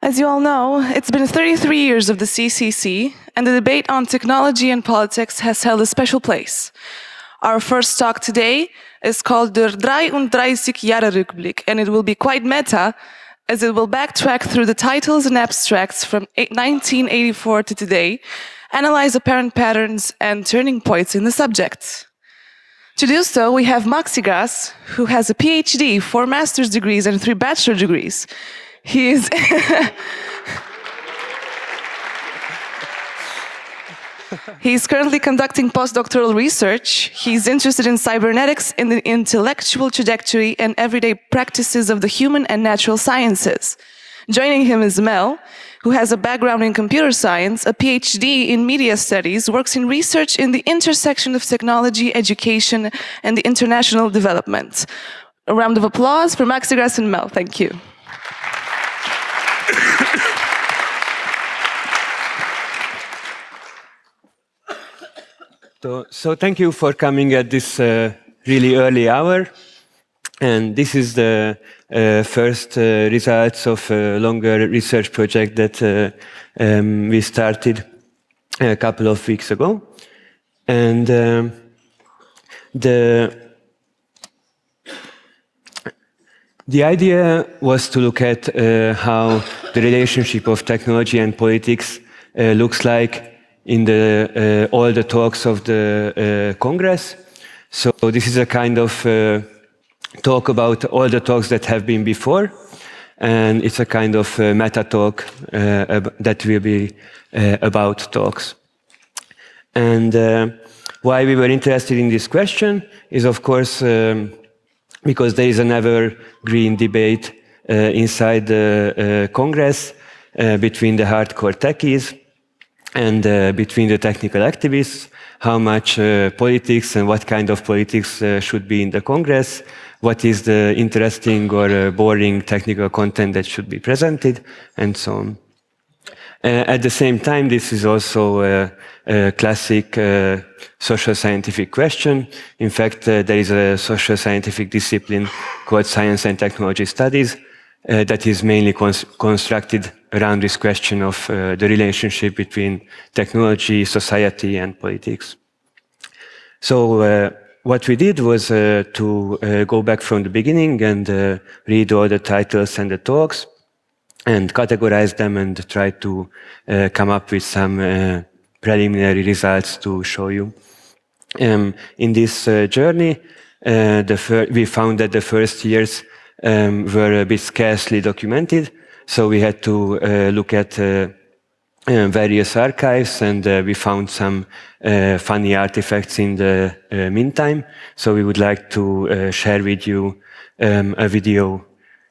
As you all know, it's been 33 years of the CCC, and the debate on technology and politics has held a special place. Our first talk today is called Der 33-Jahre-Rückblick, and it will be quite meta, as it will backtrack through the titles and abstracts from 1984 to today, analyze apparent patterns and turning points in the subject. To do so, we have Maxigras, who has a PhD, 4 master's degrees and 3 bachelor degrees. He is He's currently conducting postdoctoral research. He's interested in cybernetics, in the intellectual trajectory and everyday practices of the human and natural sciences. Joining him is Mel, who has a background in computer science, a PhD in media studies, works in research in the intersection of technology, education, and the international development. A round of applause for Maxigras and Mel. Thank you. So thank you for coming at this really early hour. And this is the first results of a longer research project that we started a couple of weeks ago. And the idea was to look at how the relationship of technology and politics looks like in all the talks of the Congress. So this is a kind of talk about all the talks that have been before, and it's a kind of meta talk that will be about talks. And why we were interested in this question is, of course, because there is an evergreen debate inside the Congress between the hardcore techies and between the technical activists, how much politics and what kind of politics should be in the Congress, what is the interesting or boring technical content that should be presented, and so on. At the same time, this is also a classic social scientific question. In fact, there is a social scientific discipline called Science and Technology Studies that is mainly constructed around this question of the relationship between technology, society, and politics. So what we did was to go back from the beginning and read all the titles and the talks and categorize them and try to come up with some preliminary results to show you. In this journey, we found that the first years were a bit scarcely documented, so we had to look at various archives, and we found some funny artifacts in the meantime. So we would like to share with you a video,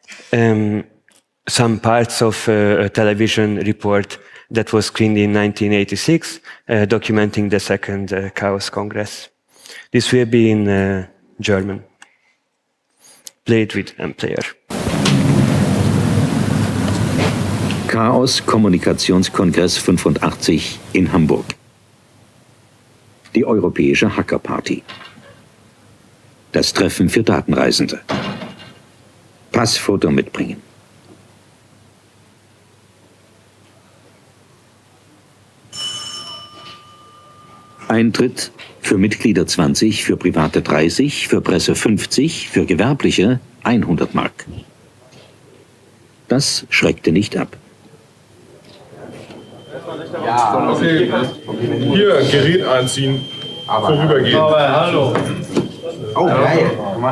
some parts of a television report that was screened in 1986, documenting the Second Chaos Congress. This will be in German. Played with M-Player. Chaos Kommunikationskongress 85 in Hamburg. Die Europäische Hackerparty. Das Treffen für Datenreisende. Passfoto mitbringen. Eintritt für Mitglieder 20, für Private 30, für Presse 50, für Gewerbliche 100 Mark. Das schreckte nicht ab. Ja, okay. Hier, Gerät einziehen, vorübergehen. Hallo. Oh, geil.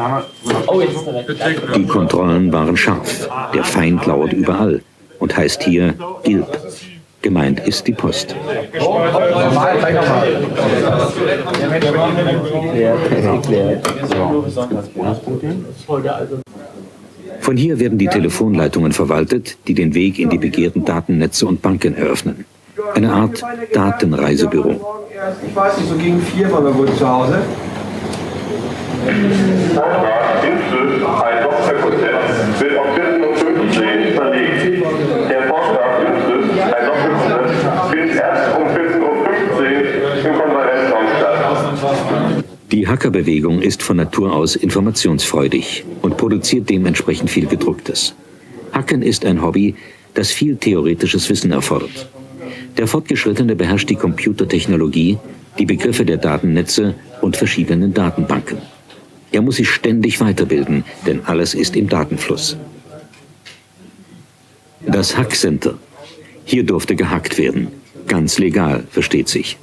Die Kontrollen waren scharf. Der Feind lauert überall und heißt hier Gilb. Gemeint ist die Post. Von hier werden die Telefonleitungen verwaltet, die den Weg in die begehrten Datennetze und Banken eröffnen. Eine Art Datenreisebüro. Ich weiß nicht, so gegen 4 waren wir wohl zu Hause. Ein Softwarekonzept wird auf 14:15 Uhr verlegt. Der Vorschlag ist, ein Softwarekonzept findet erst um 14:15 Uhr im Konferenzraum statt. Die Hackerbewegung ist von Natur aus informationsfreudig und produziert dementsprechend viel Gedrucktes. Hacken ist ein Hobby, das viel theoretisches Wissen erfordert. Der Fortgeschrittene beherrscht die Computertechnologie, die Begriffe der Datennetze und verschiedenen Datenbanken. Er muss sich ständig weiterbilden, denn alles ist im Datenfluss. Das Hackcenter. Hier durfte gehackt werden. Ganz legal, versteht sich.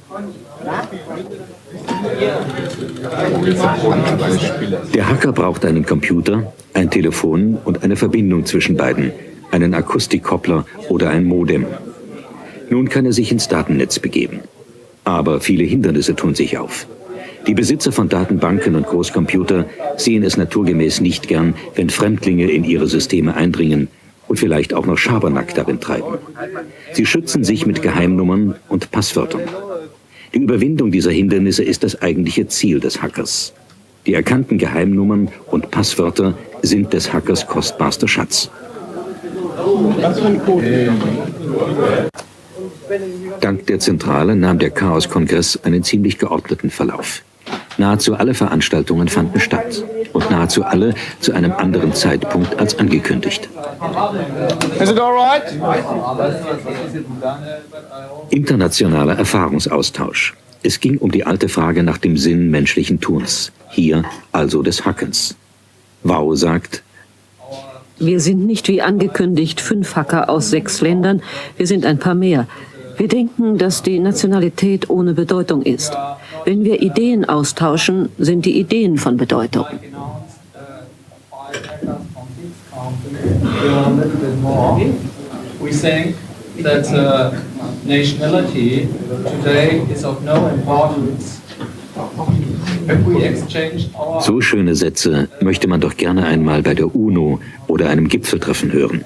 Der Hacker braucht einen Computer, ein Telefon und eine Verbindung zwischen beiden, einen Akustikkoppler oder ein Modem. Nun kann er sich ins Datennetz begeben. Aber viele Hindernisse tun sich auf. Die Besitzer von Datenbanken und Großcomputer sehen es naturgemäß nicht gern, wenn Fremdlinge in ihre Systeme eindringen und vielleicht auch noch Schabernack darin treiben. Sie schützen sich mit Geheimnummern und Passwörtern. Die Überwindung dieser Hindernisse ist das eigentliche Ziel des Hackers. Die erkannten Geheimnummern und Passwörter sind des Hackers kostbarster Schatz. Dank der Zentrale nahm der Chaos-Kongress einen ziemlich geordneten Verlauf. Nahezu alle Veranstaltungen fanden statt und nahezu alle zu einem anderen Zeitpunkt als angekündigt. Is it all right? Internationaler Erfahrungsaustausch. Es ging um die alte Frage nach dem Sinn menschlichen Tuns, hier also des Hackens. Wau sagt: Wir sind nicht wie angekündigt 5 Hacker aus 6 Ländern, wir sind ein paar mehr. Wir denken, dass die Nationalität ohne Bedeutung ist. Wenn wir Ideen austauschen, sind die Ideen von Bedeutung. We think that nationality today is of no importance. If we exchange our So schöne Sätze möchte man doch gerne einmal bei der UNO oder einem Gipfeltreffen hören.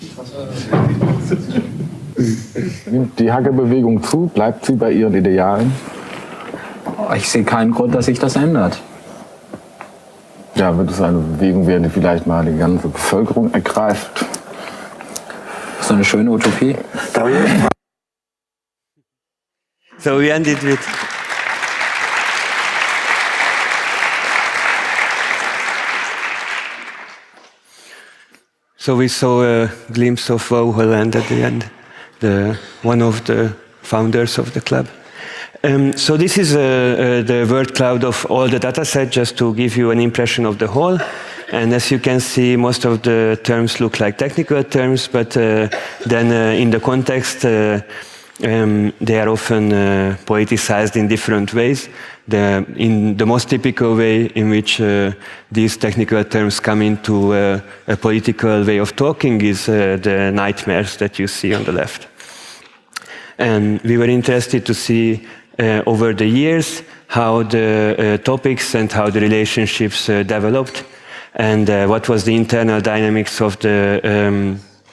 Nimmt die Hackerbewegung zu? Bleibt sie bei ihren Idealen? Ich sehe keinen Grund, dass sich das ändert. Ja, wird es eine Bewegung werden, die vielleicht mal die ganze Bevölkerung ergreift? Das ist eine schöne Utopie. So we ended with So we saw a glimpse of Wau Holland at the end, one of the founders of the club. So this is the word cloud of all the dataset, just to give you an impression of the whole. And as you can see, most of the terms look like technical terms, but then in the context, they are often politicized in different ways. In the most typical way in which these technical terms come into a political way of talking is the nightmares that you see on the left. And we were interested to see over the years how the topics and how the relationships developed, and what was the internal dynamics of the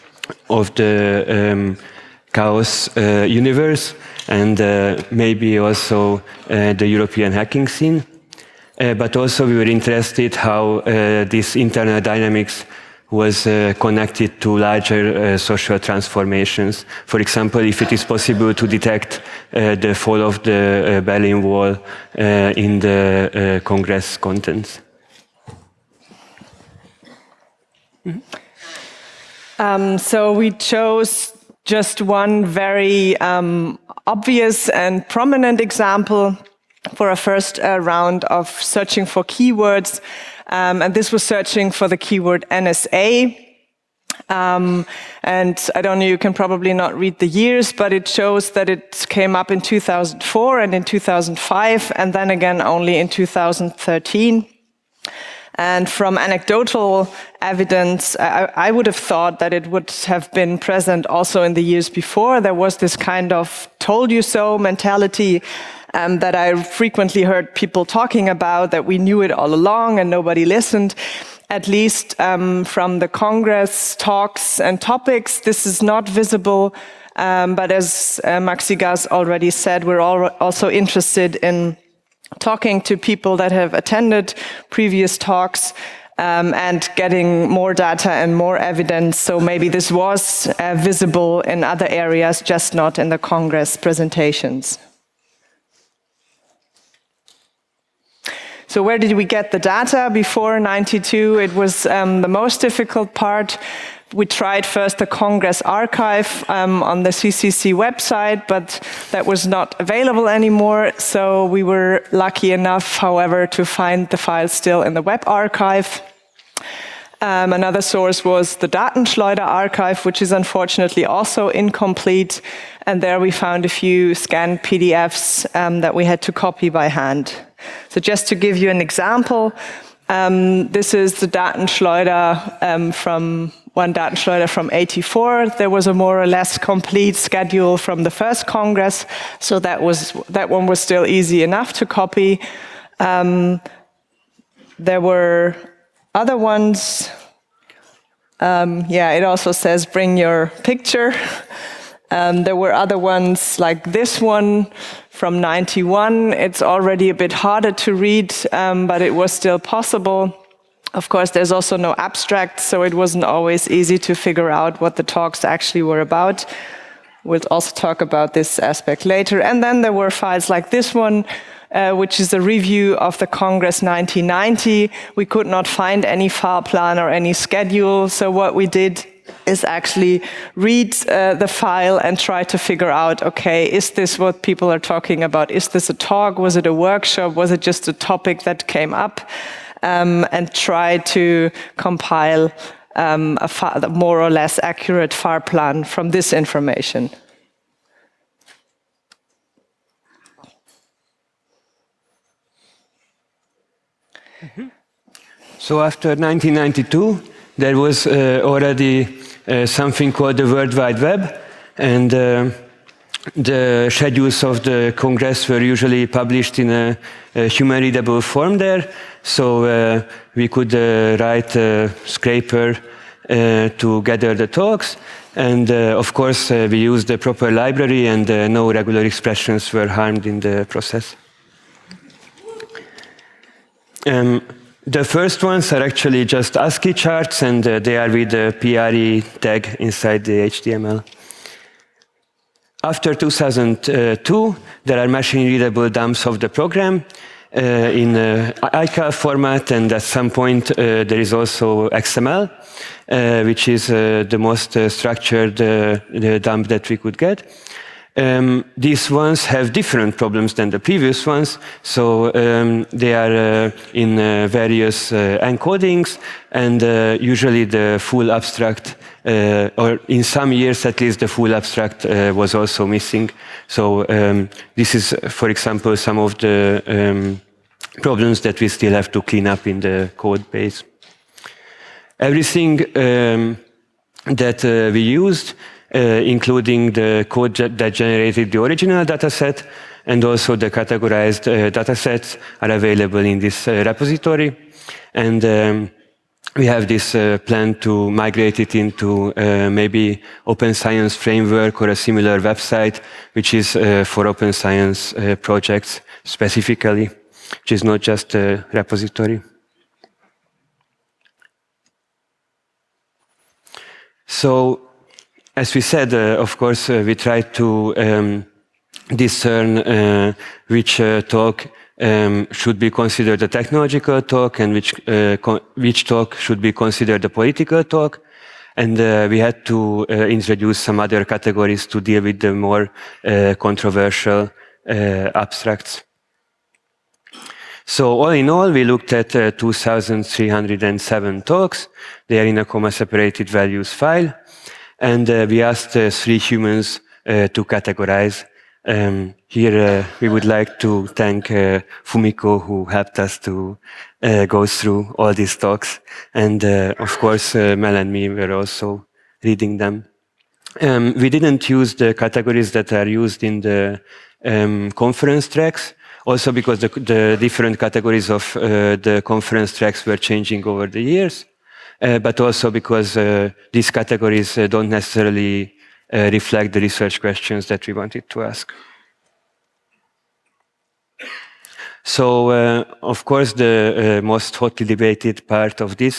chaos universe, and maybe also the European hacking scene. But also we were interested how this internal dynamics was connected to larger social transformations. For example, if it is possible to detect the fall of the Berlin Wall in the Congress contents. So we chose just one very obvious and prominent example for a first round of searching for keywords. And this was searching for the keyword NSA. And I don't know, you can probably not read the years, but it shows that it came up in 2004 and in 2005, and then again only in 2013. And from anecdotal evidence, I would have thought that it would have been present also in the years before. There was this kind of told you so mentality that I frequently heard people talking about, that we knew it all along and nobody listened. At least from the Congress talks and topics, this is not visible. But as Maxi Gas already said, we're also interested in talking to people that have attended previous talks and getting more data and more evidence. So maybe this was visible in other areas, just not in the Congress presentations. So where did we get the data? Before 92, it was the most difficult part. We tried first the Congress archive on the CCC website, but that was not available anymore. So we were lucky enough, however, to find the files still in the web archive. Another source was the Datenschleuder archive, which is unfortunately also incomplete. And there we found a few scanned PDFs that we had to copy by hand. So just to give you an example, this is the Datenschleuder from one Datenschleuder from '84. There was a more or less complete schedule from the first Congress, so that one was still easy enough to copy. There were other ones. It also says bring your picture. There were other ones like this one from '91. It's already a bit harder to read, but it was still possible. Of course, there's also no abstract, so it wasn't always easy to figure out what the talks actually were about. We'll also talk about this aspect later. And then there were files like this one, which is a review of the Congress 1990. We could not find any Fahrplan or any schedule, so what we did is actually read the file and try to figure out, okay, is this what people are talking about? Is this a talk? Was it a workshop? Was it just a topic that came up? And try to compile a more or less accurate Fahrplan from this information. So after 1992, there was already something called the World Wide Web, and the schedules of the Congress were usually published in a human-readable form there, so we could write a scraper to gather the talks, and of course we used the proper library, and no regular expressions were harmed in the process. The first ones are actually just ASCII charts, and they are with the PRE tag inside the HTML. After 2002, there are machine-readable dumps of the program in ICAL format, and at some point there is also XML, which is the most structured dump that we could get. These ones have different problems than the previous ones, so they are in various encodings, and usually the full abstract, or in some years at least, the full abstract was also missing. So this is, for example, some of the problems that we still have to clean up in the code base. Everything that we used, including the code that generated the original dataset, and also the categorized datasets, are available in this repository. And we have this plan to migrate it into maybe Open Science Framework or a similar website, which is for open science projects specifically, which is not just a repository. So, as we said, of course, we tried to discern which talk should be considered a technological talk and which talk should be considered a political talk. And we had to introduce some other categories to deal with the more controversial abstracts. So all in all, we looked at 2,307 talks. They are in a comma-separated values file. And we asked 3 humans to categorize. Here we would like to thank Fumiko, who helped us to go through all these talks. And of course, Mel and me were also reading them. We didn't use the categories that are used in the conference tracks, also because the different categories of the conference tracks were changing over the years. But also because these categories don't necessarily reflect the research questions that we wanted to ask. So, of course, the most hotly debated part of this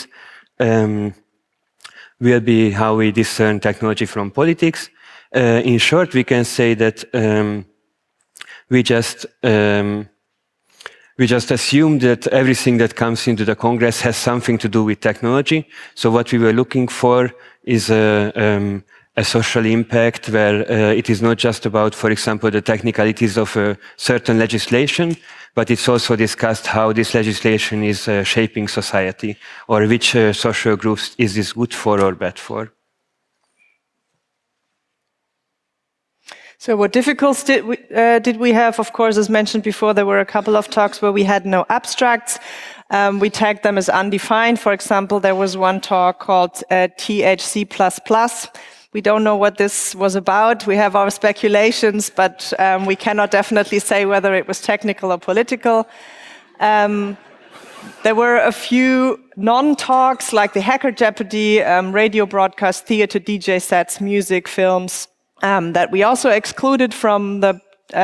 will be how we discern technology from politics. In short, we can say that we just we just assume that everything that comes into the Congress has something to do with technology. So what we were looking for is a social impact where it is not just about, for example, the technicalities of a certain legislation, but it's also discussed how this legislation is shaping society, or which social groups is this good for or bad for. So what difficulties did we have? Of course, as mentioned before, there were a couple of talks where we had no abstracts. We tagged them as undefined. For example, there was one talk called THC++. We don't know what this was about. We have our speculations, but we cannot definitely say whether it was technical or political. There were a few non-talks, like the Hacker Jeopardy, radio broadcast, theater, DJ sets, music, films, that we also excluded from the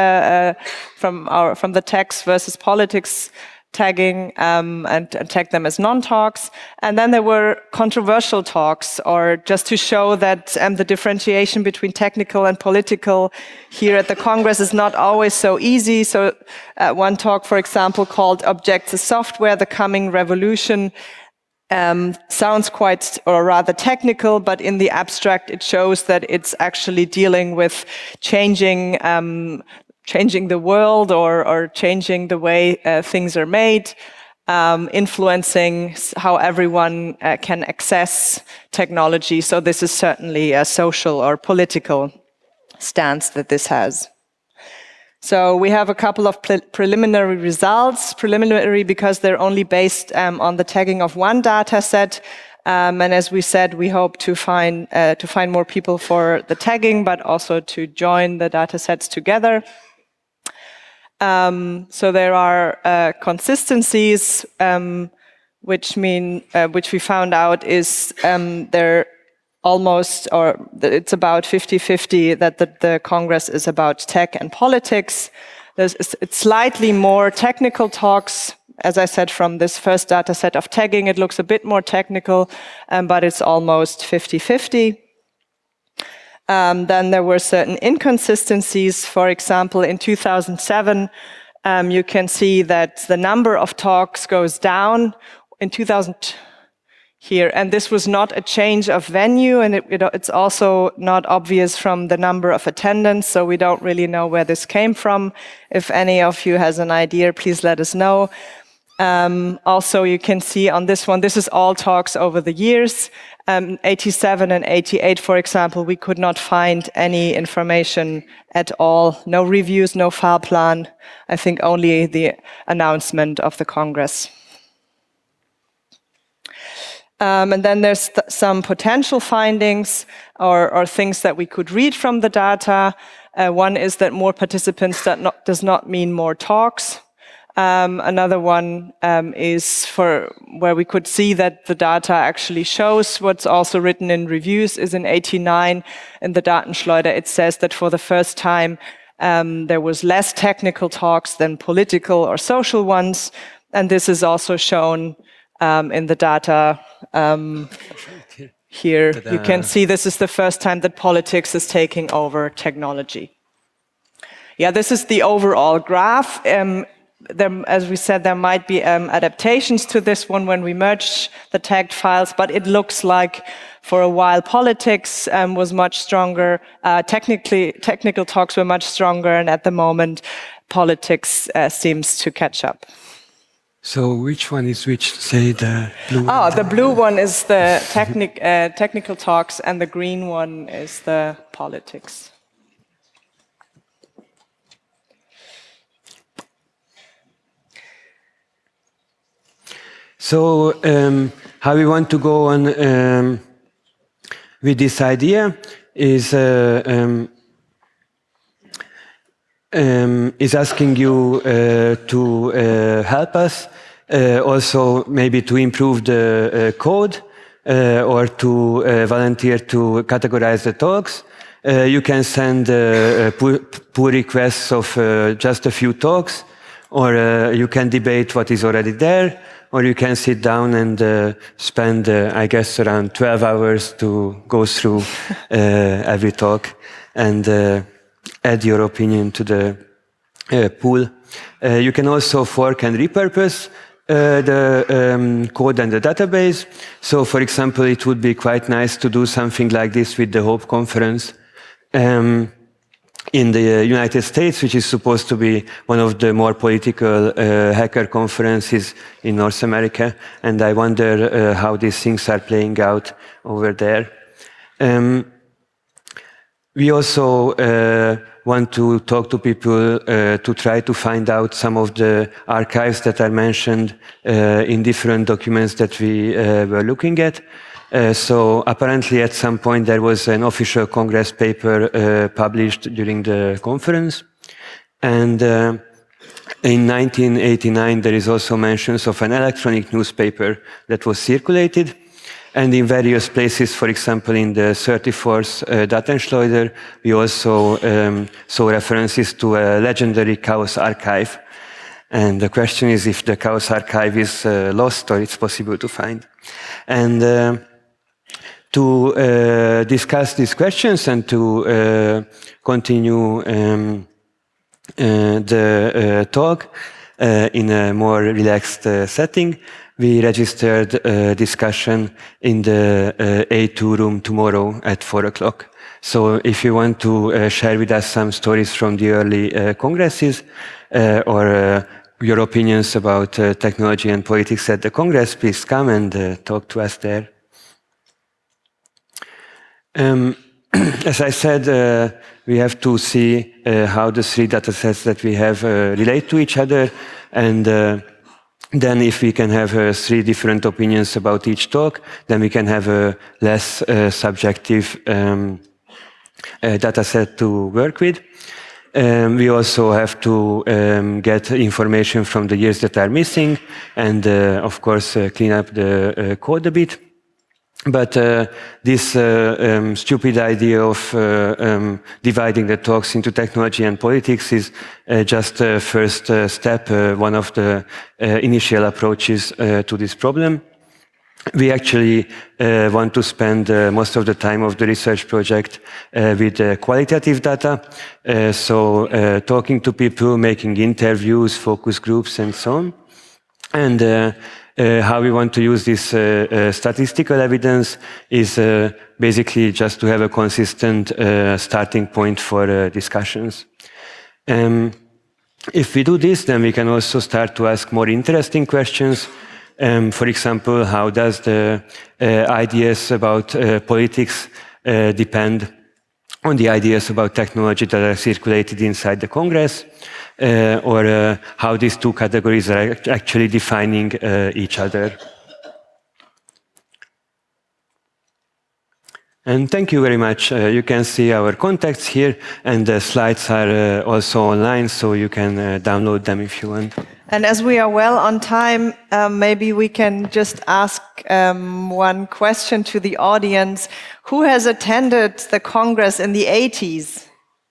text versus politics tagging and tagged them as non-talks. And then there were controversial talks, or just to show that the differentiation between technical and political here at the Congress is not always so easy. So one talk, for example, called Objects as Software, the Coming Revolution, sounds quite, or rather technical, but in the abstract it shows that it's actually dealing with changing the world, or changing the way things are made, influencing how everyone can access technology. So this is certainly a social or political stance that this has. So we have a couple of preliminary results, preliminary because they're only based on the tagging of one data set. And as we said, we hope to find more people for the tagging, but also to join the data sets together. So there are consistencies, which we found out is they're almost, or it's about 50-50 that the Congress is about tech and politics. It's slightly more technical talks. As I said, from this first data set of tagging, it looks a bit more technical, but it's almost 50-50. Then there were certain inconsistencies. For example, in 2007, you can see that the number of talks goes down in 2000 here. And this was not a change of venue, and it's also not obvious from the number of attendance, so we don't really know where this came from. If any of you has an idea, please let us know. Also, you can see on this one, this is all talks over the years. 87 and 88, for example, we could not find any information at all. No reviews, no file plan. I think only the announcement of the Congress. And then there's some potential findings or things that we could read from the data. One is that more participants does not mean more talks. Another one is where we could see that the data actually shows what's also written in reviews is in 89 in the Datenschleuder. It says that for the first time there was less technical talks than political or social ones, and this is also shown in the data here. You can see this is the first time that politics is taking over technology. Yeah, this is the overall graph. As we said, there might be adaptations to this one when we merge the tagged files, but it looks like for a while politics was much stronger. Technical talks were much stronger, and at the moment politics seems to catch up. So which one is which? Say the blue. Oh, the blue one is the technical talks, and the green one is the politics. So how we want to go on with this idea is asking you to help us, also maybe to improve the code or to volunteer to categorize the talks. You can send pull requests of just a few talks, or you can debate what is already there, or you can sit down and spend, I guess, around 12 hours to go through every talk and add your opinion to the pool. You can also fork and repurpose the code and the database. So, for example, it would be quite nice to do something like this with the HOPE conference in the United States, which is supposed to be one of the more political hacker conferences in North America. And I wonder how these things are playing out over there. We also want to talk to people to try to find out some of the archives that are mentioned in different documents that we were looking at. So apparently at some point there was an official Congress paper published during the conference. And in 1989 there is also mentions of an electronic newspaper that was circulated. And in various places, for example, in the 34th Datenschleuder, we also saw references to a legendary Chaos archive. And the question is if the Chaos archive is lost or it's possible to find. And to discuss these questions and to continue the talk in a more relaxed setting, we registered a discussion in the A2 room tomorrow at 4 o'clock. So if you want to share with us some stories from the early congresses or your opinions about technology and politics at the Congress, please come and talk to us there. As I said, we have to see how the three datasets that we have relate to each other, and then if we can have three different opinions about each talk, then we can have a less subjective dataset to work with. We also have to get information from the years that are missing and, of course, clean up the code a bit. But this stupid idea of dividing the talks into technology and politics is just a first step, one of the initial approaches to this problem. We actually want to spend most of the time of the research project with qualitative data, so talking to people, making interviews, focus groups, and so on. And how we want to use this statistical evidence is basically just to have a consistent starting point for discussions. If we do this, then we can also start to ask more interesting questions. For example, how does the ideas about politics depend on the ideas about technology that are circulated inside the Congress? Or how these two categories are actually defining each other. And thank you very much. You can see our contacts here, and the slides are also online, so you can download them if you want. And as we are well on time, maybe we can just ask one question to the audience. Who has attended the Congress in the 80s?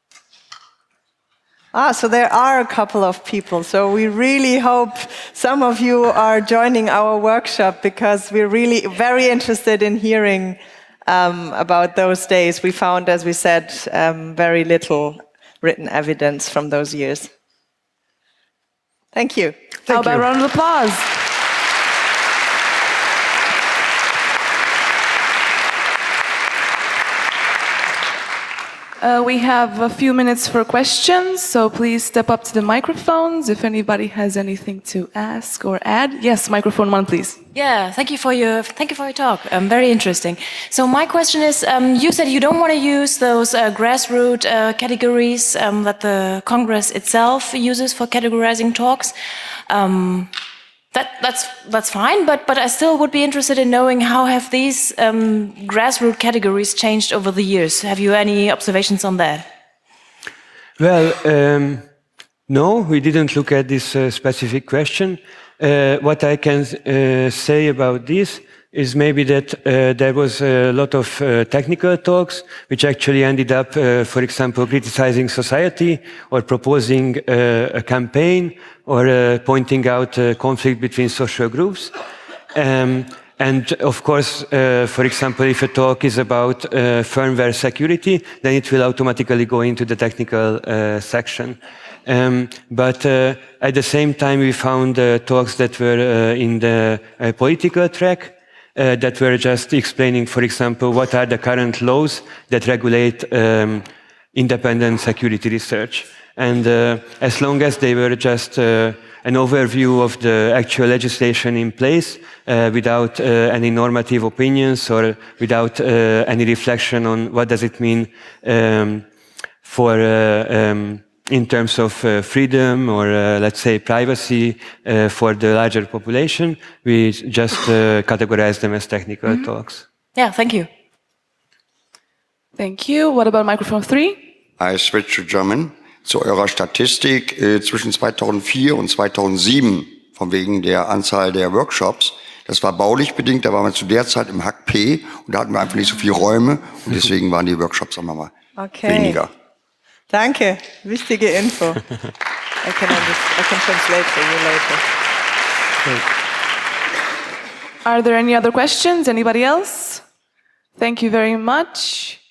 So there are a couple of people. So we really hope some of you are joining our workshop, because we're really very interested in hearing about those days. We found, as we said, very little written evidence from those years. Thank you. How about a round of applause? We have a few minutes for questions, so please step up to the microphones if anybody has anything to ask or add. Yes, microphone one, please. Yeah, thank you for your talk. Very interesting. So my question is, you said you don't want to use those grassroots categories that the Congress itself uses for categorizing talks. That's fine, but I still would be interested in knowing how have these grassroots categories changed over the years? Have you any observations on that? Well, no, we didn't look at this specific question. What I can say about this is maybe that there was a lot of technical talks which actually ended up, for example, criticizing society or proposing a campaign or pointing out a conflict between social groups. And of course, for example, if a talk is about firmware security, then it will automatically go into the technical section. But at the same time, we found talks that were in the political track, that were just explaining, for example, what are the current laws that regulate independent security research. And as long as they were just an overview of the actual legislation in place, without any normative opinions or without any reflection on what does it mean for in terms of freedom or let's say privacy for the larger population, we just categorize them as technical talks. Yeah, thank you. Thank you. What about microphone 3? I switch to German. Zu eurer Statistik zwischen 2004 und 2007, von wegen der Anzahl der Workshops. Das war baulich bedingt, da waren wir zu der Zeit im Hack P und da hatten wir einfach nicht so viele Räume und deswegen waren die Workshops, sagen wir mal, weniger. Danke, wichtige Info. I can translate for you later. Are there any other questions? Anybody else? Thank you very much.